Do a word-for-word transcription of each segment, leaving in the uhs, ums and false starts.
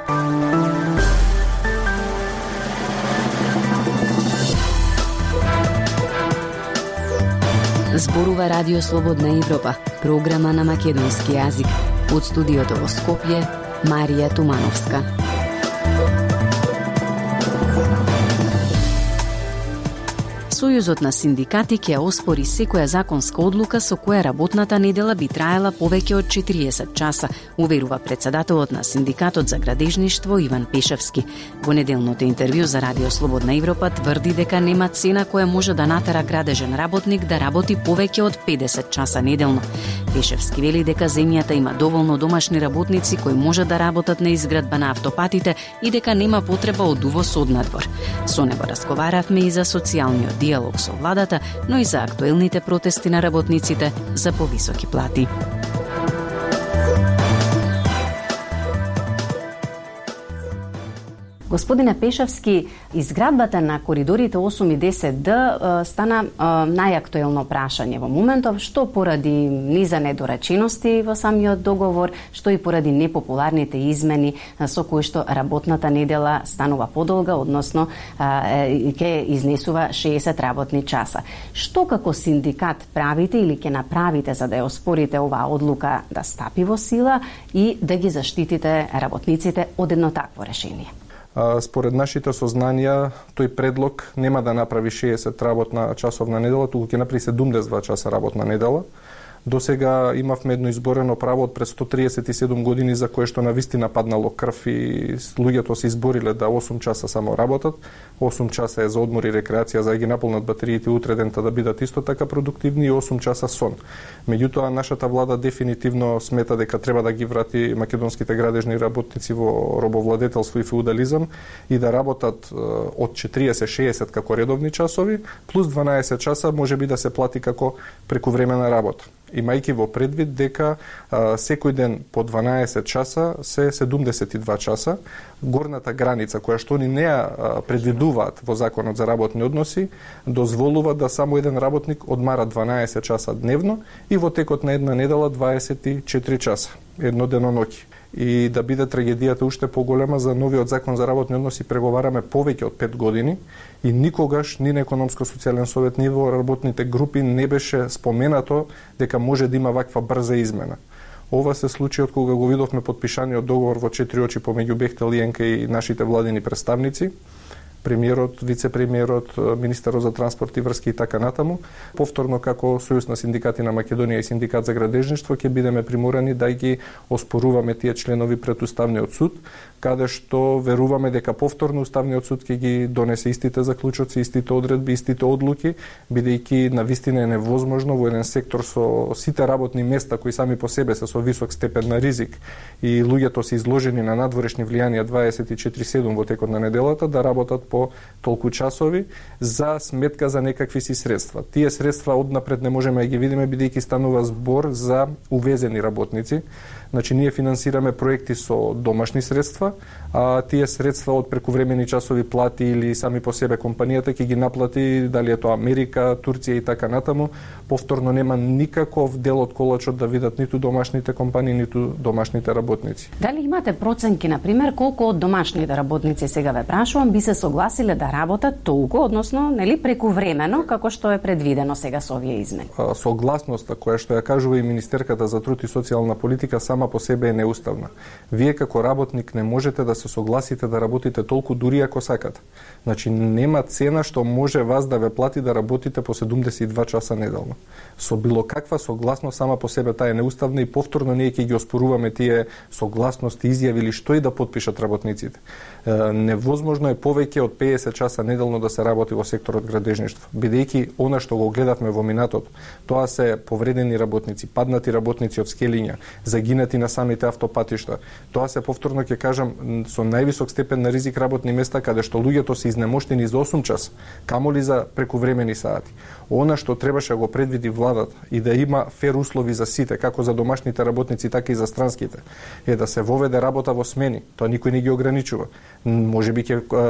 Зборува Радио Слободна Европа, програма на македонски јазик. Од студиото во Скопје, Марија Тумановска. Сојузот на синдикати ќе оспори секоја законска одлука со која работната недела би траела повеќе од четириесет часа, уверува председателот на Синдикатот за градежништво Иван Пешевски. Во неделното интервју за Радио Слободна Европа тврди дека нема цена која може да натера градежен работник да работи повеќе од педесет часа неделно. Пешевски вели дека земјата има доволно домашни работници кои може да работат на изградба на автопатите и дека нема потреба од увоз однадвор. Со него разговаравме и за социјалниот диалог со владата, но и за актуелните протести на работниците за повисоки плати. Господине Пешевски, изградбата на коридорите осум и десет Д стана најактуелно прашање во моментов, што поради низа недоречености во самиот договор, што и поради непопуларните измени со кои што работната недела станува подолга, односно ќе изнесува шеесет работни часа. Што како синдикат правите или ќе направите за да ја оспорите оваа одлука да стапи во сила и да ги заштитите работниците од едно такво решение? Според нашите сознанија, тој предлог нема да направи шеесет работна часовна недела, туку ќе направи седумдесет и два часа работна недела. До сега имавме едно изборено право од пред сто триесет и седум години за кое што навистина паднало крв и луѓето се избориле да осум часа само работат. осум часа е за одмор и рекреација, за да ги наполнат батериите утре дента да бидат исто така продуктивни, и осум часа сон. Меѓутоа, нашата влада дефинитивно смета дека треба да ги врати македонските градежни работници во робовладетелство и феудализам и да работат од четириесет шеесет како редовни часови, плюс дванаесет часа може би да се плати како прекувремена работа. Имајќи во предвид дека а, секој ден по дванаесет часа се седумдесет и два часа, горната граница која што они не ја предвидуваат во Законот за работни односи, дозволува да само еден работник одмара дванаесет часа дневно и во текот на една недела дваесет и четири часа, едно деноноќи. И да биде трагедијата уште поголема, за новиот Закон за работни односи преговараме повеќе од пет години и никогаш ни на економско-социјален совет, ни во работните групи не беше споменато дека може да има ваква брза измена. Ова се случи од кога го видовме подпишаниот договор во четири очи помеѓу Бехтел и Енка и нашите владини представници, премиерот, вице-премиерот, министерот за транспорт и врски и така натаму. Повторно како Сојуз на синдикати на Македонија и Синдикат за градежништво ќе бидеме приморани да ги оспоруваме тие членови пред Уставниот суд, каде што веруваме дека повторно Уставниот суд ќе ги донесе истите заклучоци, истите одредби, истите одлуки, бидејќи навистина е невозможно во еден сектор со сите работни места кои сами по себе се со висок степен на ризик и луѓето се изложени на надворешни влијанија дваесет и четири седум во текот на неделата да работат по толку часови за сметка за некакви си средства. Тие средства однапред не можеме да ги видиме бидејќи станува збор за увезени работници. Значи, ние финансираме проекти со домашни средства, а тие средства од прекувремени часови плати или сами по себе компанијата ќе ги наплати, дали е тоа Америка, Турција и така натаму. Повторно нема никаков дел од колачот да видат ниту домашните компании, ниту домашните работници. Дали имате проценки, на пример, колку од домашните работници, сега ве прашувам, би се согласиле да работат толку, односно, нели, прекувремено, како што е предвидено сега со овие измени? Согласноста која што ја кажува и Министерката за труд и социјална политика сама по себе е неуставна. Вие како работник не можете да се согласите да работите толку дури ако сакате. Значи, нема цена што може вас да ве плати да работите по седумдесет и два часа неделно. Со било каква согласност сама по себе таа е неуставна и повторно ние ќе ги оспоруваме тие согласности, изјави или што и да потпишат работниците. Невозможно е повеќе од педесет часа неделно да се работи во секторот градежништво, бидејќи она што го гледавме во минатото, тоа се повредени работници, паднати работници од скелиња, загинати на самите автопатишта. Тоа се повторно ќе кажам со највисок степен на ризик работни места каде што луѓето се изнемоштени за осум часа, камоли за прекувремени сати. Она што требаше да го предвиди владата и да има фер услови за сите, како за домашните работници, така и за странските, е да се воведе работа во смени. Тоа никој не ги ограничува. Може би ќе чини повеќе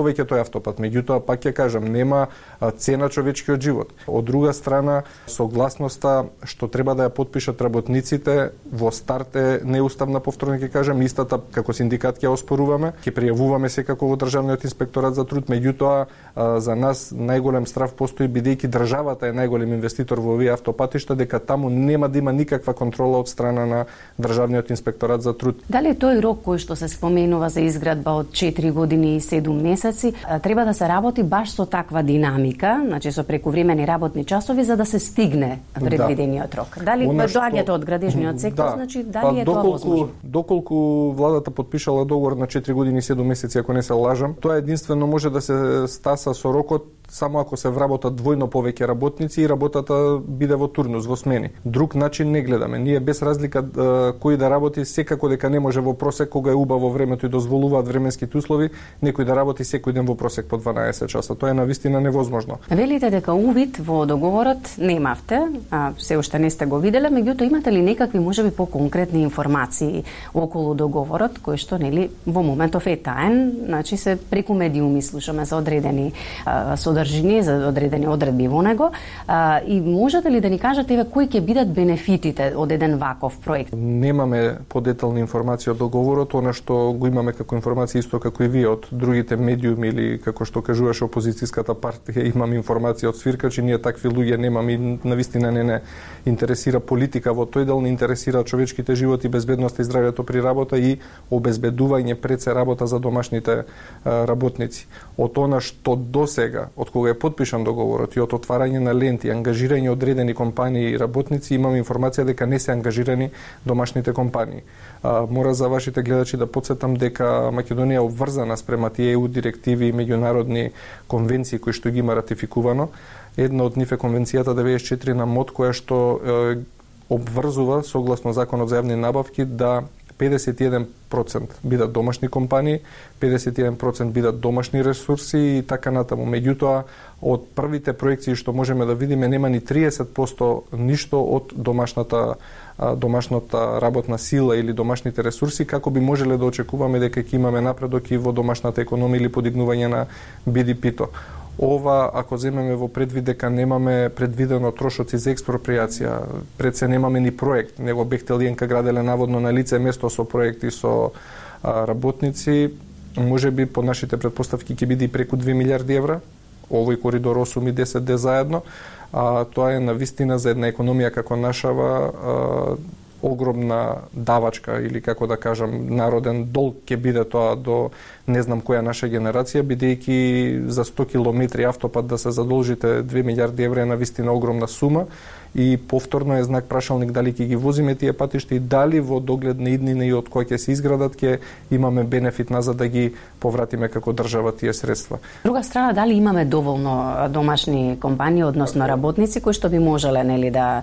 повеќе тој автопат. Меѓутоа, пак ќе кажам, нема цена човечкиот живот. Од друга страна, согласноста што треба да ја потпишат работниците во старт е неуставна, повторно ќе кажам, истата како синдикат ќе оспоруваме, ќе пријавуваме секако во Државниот инспекторат за труд, меѓутоа за нас најголем страв постои бидејќи државата е најголем инвеститор во овие автопатишта, дека таму нема да има никаква контрола од страна на Државниот инспекторат за труд. Дали тој рок кој што се споменува за изградба од четири години и седум месеци треба да се работи баш со таква динамика, значи со прекувремени работни часови за да се стигне предвидениот да. рок? Дали доаѓате од градежниот сектор, да. значи дали па, е доколку, тоа возможно? Доколку владата потпишала договор на четири години и седум месеци, ако не се лажам, тоа единствено може да се стаса со рокот само ако се вработат двојно повеќе работници и работата биде во турнус, во смени. Друг начин не гледаме. Ние без разлика кој да работи, секако дека не може во просек, кога е убаво времето и дозволуваат временските услови, некој да работи секој ден во просек по дванаесет часа. Тоа е навистина невозможно. Велите дека увид во договорот немавте, а се уште не сте го виделе, меѓутоа имате ли некакви можеби поконкретни информации околу договорот, кои што нели во моментов е таен, значи се преку медиуми слушаме за одредени а, содржини, за одредени одредби во него, а, и можете ли да ни кажете еве кои ќе бидат бенефитите од еден ваков проект? Немаме подетални информации од договорот, она што го имаме како информација исто како и вие од другите медиуми или како што кажуваше опозицијската партија, имам информација од свиркачи, ние такви луѓе немаме и навистина не не интересира политика во тој дел, не интересира човечките животи, безбедноста и здравјето при работа и обезбедување пред се работа за домашните а, работници. Од она што досега, од кога е подпишан договорот и од отварање на ленти, ангажирање одредени компании и работници, имам информација дека не се ангажирани домашните компании. А, мора за вашите гледачи да подсетам дека Македонија е обврзана спрема тие е у директиви и меѓународни конвенции кои што ги има ратификувано. Една од нив е конвенцијата деветдесет и четири на МОД, која што е, обврзува согласно Законот за јавни набавки да педесет и еден процент бидат домашни компании, педесет и еден процент бидат домашни ресурси и така натаму. Меѓутоа, од првите проекции што можеме да видиме, нема ни триесет проценти ништо од домашната домашната работна сила или домашните ресурси, како би можеле да очекуваме дека ќе имаме напредок и во домашната економија или подигнување на би ди пи-то. Ова, ако земеме во предвид дека немаме предвидено трошоци за експроприација, пред се немаме ни проект, него Бехтел и Енка граделе наводно на лице место со проекти со а, работници, може би по нашите предпоставки ќе биде и преку две милиарди евра, овој коридор осум и десет де заедно, а тоа е навистина за една економија како нашава а, огромна давачка или како да кажам народен долг ќе биде тоа до не знам која наша генерација, бидејќи за сто километри автопат да се задолжите две милиарди евра е навистина огромна сума и повторно е знак прашалник дали ќе ги возиме тие патишта и дали во догледна иднина и од која ќе се изградат ќе имаме бенефит назад да ги повратиме како држава тие средства. Друга страна, дали имаме доволно домашни компании, односно работници кои што би можеле нели да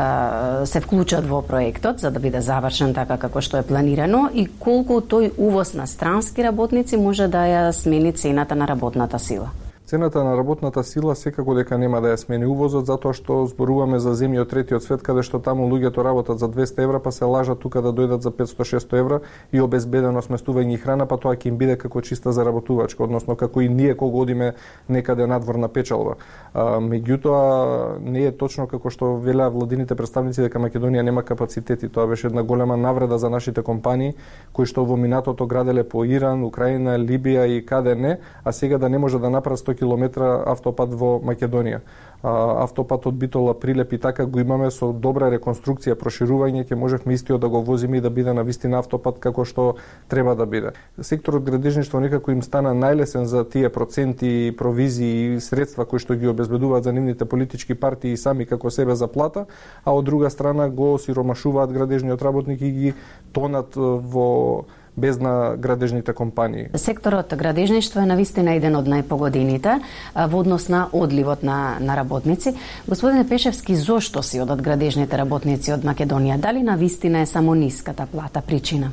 а, се вклучат во проектот за да биде завршен така како што е планирано и колку тој увоз на странски работници може да ја смени цената на работната сила? Цената на работната сила секако дека нема да ја смени увозот, затоа што зборуваме за земји од третиот свет, каде што таму луѓето работат за двесте евра, па се лажат тука да дојдат за петсто-шесто евра и обезбедено сместување и храна, па тоа ќе им биде како чиста заработувачка, односно како и ние кога одиме некаде надвор на печалба. А, меѓутоа, не е точно како што велеа владините представници дека Македонија нема капацитети. Тоа беше една голема навреда за нашите компании, кои што во минатото граделе по Иран, Украина, Либија и каде не, а сега да не може да направат сто километра автопат во Македонија. А, автопатот Битола Прилеп и така го имаме со добра реконструкција, проширување, ќе можевме истиот да го возиме и да биде навистина автопат како што треба да биде. Секторот градежништво некако им стана најлесен за тие проценти, провизии и средства кои што ги обезбедуваат за нивните политички партии и сами како себе за плата, а од друга страна го осиромашуваат градежниот работник и ги тонат во без на градежните компании. Секторот градежништво е навистина еден од најпогодените во однос на одливот на, на работници. Господине Пешевски, зошто си одат градежните работници од Македонија? Дали навистина е само ниската плата причина?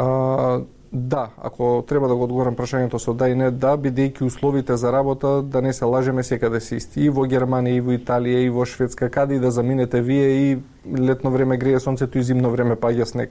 А, да, ако треба да го одговорам прашањето со да и не, да, бидејќи условите за работа, да не се лажеме, секаде се исти. И во Германија, и во Италија, и во Шведска, каде и да заминете вие, и летно време грее сонцето и зимно време паѓа снег.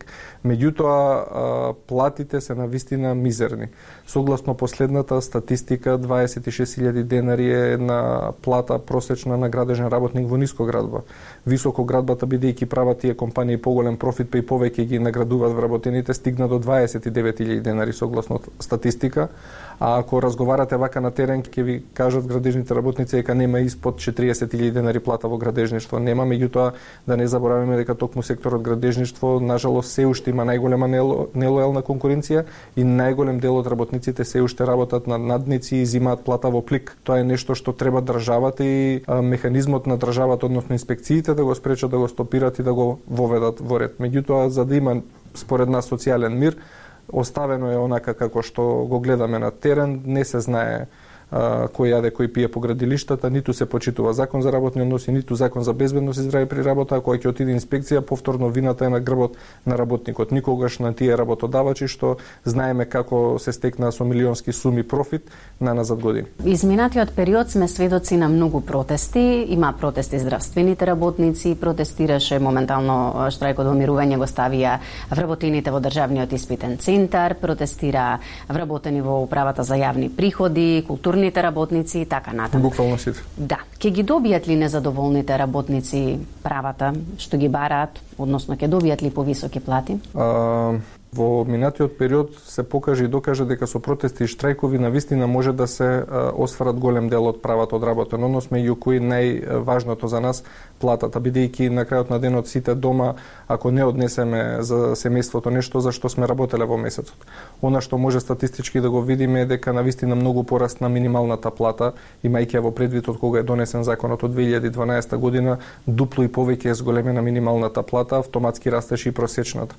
Меѓутоа, платите се навистина мизерни. Согласно последната статистика, дваесет и шест илјади денари е една плата просечна на градежен работник во нискоградба. Високоградбата, бидејќи прават тие компании поголем профит, па и повеќе ги наградуваат вработените, стигна до дваесет и девет илјади денари согласно статистика. А ако разговарате вака на терен, ќе ви кажат градежните работници дека нема испод четириесет илјади денари плата во градежништво. Нема, меѓутоа да не забораваме дека токму секторот градежништво нажалост се уште има најголема нелојална конкуренција и најголем дел од работниците се уште работат на надници и зимаат плата во плик. Тоа е нешто што треба државата и а, механизмот на државата, односно инспекциите, да го спречат, да го стопират и да го воведат во ред. Меѓутоа, за да има според нас социјален мир, оставено е онака како што го гледаме на терен, не се знае а, кој јаде, кој пие по градилиштата, ниту се почитува закон за работни односи, ниту закон за безбедност и здраве при работа, а кога ќе отиде инспекција, повторно вината е на грбот на работникот, никогаш на тие работодавачи што знаеме како се стекнаа со милионски суми профит на назад години. Изминатиот период сме сведоци на многу протести, има протести здравствените работници, протестираше моментално штрајкот во мирување го ставија вработените во државниот испитен центар, протестира вработени во управата за јавни приходи, културните работници и така натаму. Буквално сите. Да. Ке ги добијат ли незадоволните работници правата што ги бараат, односно ќе добијат ли повисоки плати? А... Во минатиот период се покажа и докажа дека со протести и штрајкови навистина може да се а, осварат голем дел од правата од работен однос, меѓу кои најважното за нас платата, бидејќи на крајот на денот сите дома, ако не однесеме за семејството нешто за што сме работеле во месецот. Она што може статистички да го видиме е дека навистина многу порасна минималната плата, имајќи во предвид од кога е донесен законот од две илјади и дванаесета година, дупло и повеќе е зголемена минималната плата, автоматски растеше и просечната.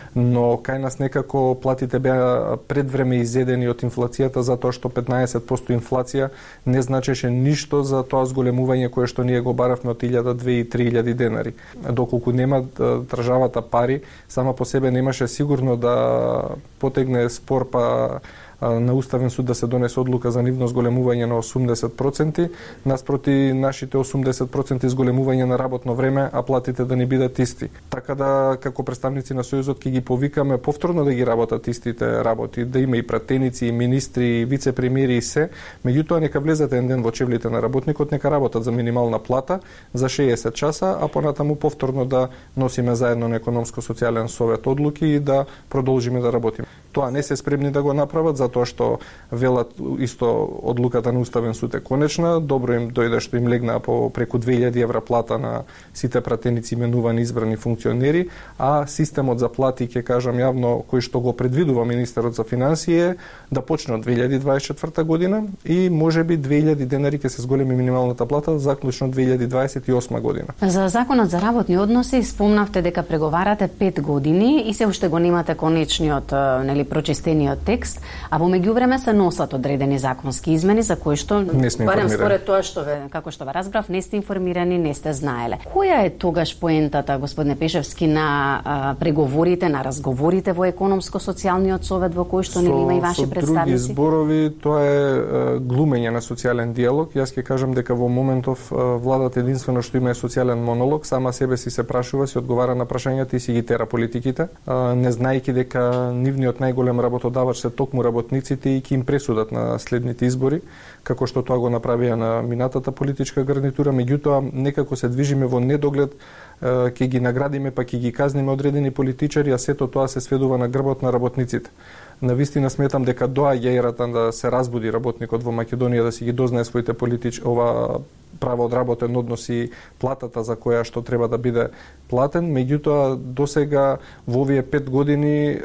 Но кај нас некако платите беа пред време изедени од инфлацијата, затоа што петнаесет проценти инфлација не значеше ништо за тоа зголемување кое што ние го баравме од илјада, две и три илјади денари. Доколку нема државата пари, сама по себе немаше сигурно да потегне спор па на Уставен суд да се донесе одлука за нивно зголемување на осумдесет проценти, наспроти нашите осумдесет проценти зголемување на работно време, а платите да не бидат исти. Така да, како представници на Сојузот, ќе ги повикаме повторно да ги работат истите работи, да има и пратеници, и министри, и вице-премиери и се, меѓутоа нека влезат еден ден во чевлите на работникот, нека работат за минимална плата за шеесет часа, а понатаму повторно да носиме заедно на економско-социјален совет одлуки и да продолжиме да работиме. Тоа не се спремни да го направат, затоа што велат исто одлуката на Уставен суд е конечна, добро им дојде што им легнаа по преку две илјади евра плата на сите пратеници именувани избрани функционери, а системот за плати, ќе кажам јавно, кој што го предвидува министерот за финансии, да почне од две илјади дваесет и четврта година и можеби две илјади денари ќе се зголеми минималната плата заклучно две илјади дваесет и осма година. За законот за работни односи спомнавте дека преговарате пет години и се уште го немате конечниот, нели, прочистениот текст, а во меѓувреме се носат одредени законски измени за кои што барем според тоа што ве, како што ве разбрав, не сте информирани, не сте знаеле. Која е тогаш поентата, господине Пешевски, на а, преговорите, на разговорите во економско-социјалниот совет во кој што нели има и ваши представници? Со други зборови, тоа е, е глумење на социјален диалог. Јас ќе кажам дека во моментов владата единствено што има е социјален монолог, сама себе си се прашува, си одговара на прашањата и си ги тера политиките, а, не знаејќи дека нивниот најголем работодавач се токму работниците и ќе им пресудат на следните избори, како што тоа го направија на минатата политичка гарнитура, меѓутоа некако се движиме во недоглед, ќе ги наградиме па ќе ги казниме одредени политичари, а сето тоа се сведува на грбот на работниците. Навистина сметам дека доаѓа ерата да се разбуди работникот во Македонија, да си ги дознае своите политич ова право од работен однос и платата за која што треба да биде платен, меѓутоа досега во овие пет години е,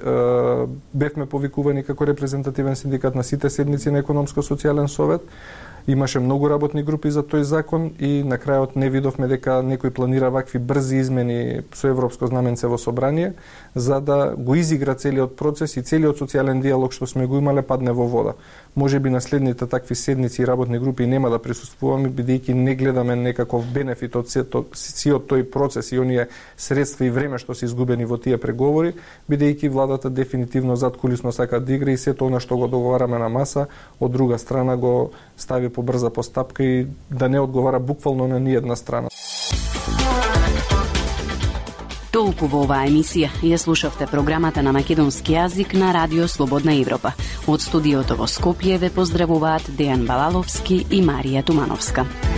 бевме повикувани како репрезентативен синдикат на сите седници на економско-социјален совет. Имаше многу работни групи за тој закон и на крајот не видовме дека некој планира вакви брзи измени со европско знаменце во собрание за да го изигра целиот процес и целиот социјален диалог што сме го имале падне во вода. Можеби на следните такви седници и работни групи нема да присуствуваме бидејќи не гледаме некаков бенефит од сиот тој процес и оние средства и време што се изгубени во тие преговори, бидејќи владата дефинитивно задкулисно сака да игра и сето она што го договараме на маса, од друга страна го стави по брза постапка и да не одговара буквално на ниедна страна. Толку во оваа емисија. Ја слушавте програмата на македонски јазик на Радио Слободна Европа. Од студиото во Скопје ве поздравуваат Дејан Балаловски и Марија Тумановска.